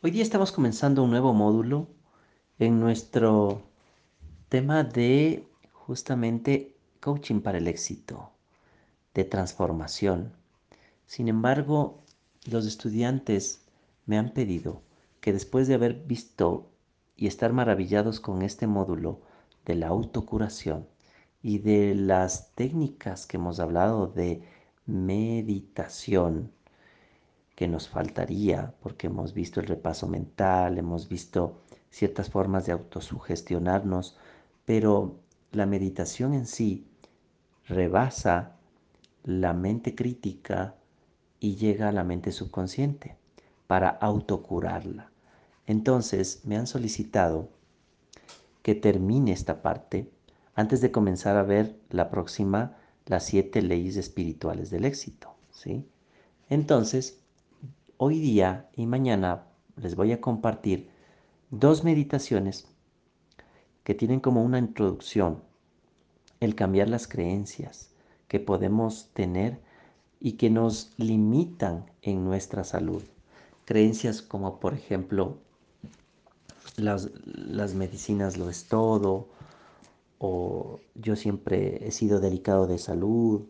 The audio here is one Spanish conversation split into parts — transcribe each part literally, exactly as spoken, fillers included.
Hoy día estamos comenzando un nuevo módulo en nuestro tema de justamente coaching para el éxito, de transformación. Sin embargo, los estudiantes me han pedido que después de haber visto y estar maravillados con este módulo de la autocuración y de las técnicas que hemos hablado de meditación, que nos faltaría, porque hemos visto el repaso mental, hemos visto ciertas formas de autosugestionarnos, pero la meditación en sí rebasa la mente crítica y llega a la mente subconsciente para autocurarla. Entonces me han solicitado que termine esta parte antes de comenzar a ver la próxima, las siete leyes espirituales del éxito, ¿sí? Entonces, hoy día y mañana les voy a compartir dos meditaciones que tienen como una introducción el cambiar las creencias que podemos tener y que nos limitan en nuestra salud. Creencias como por ejemplo las, las medicinas lo es todo, o yo siempre he sido delicado de salud,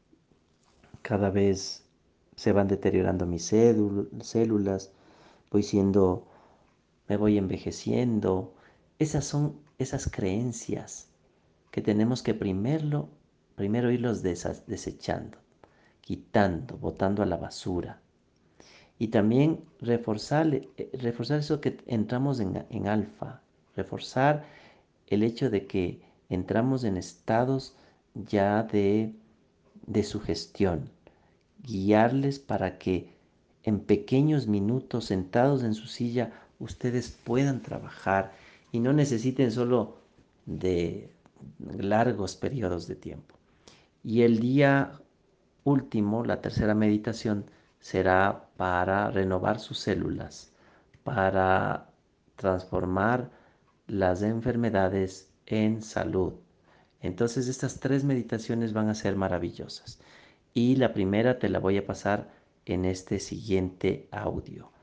cada vez se van deteriorando mis células, voy siendo me voy envejeciendo. Esas son esas creencias que tenemos que primero, primero irlos desechando, quitando, botando a la basura. Y también reforzar, eh, reforzar eso que entramos en, en alfa, reforzar el hecho de que entramos en estados ya de, de sugestión, guiarles para que en pequeños minutos sentados en su silla ustedes puedan trabajar y no necesiten solo de largos periodos de tiempo. Y el día último, la tercera meditación, será para renovar sus células, para transformar las enfermedades en salud. Entonces estas tres meditaciones van a ser maravillosas. Y la primera te la voy a pasar en este siguiente audio.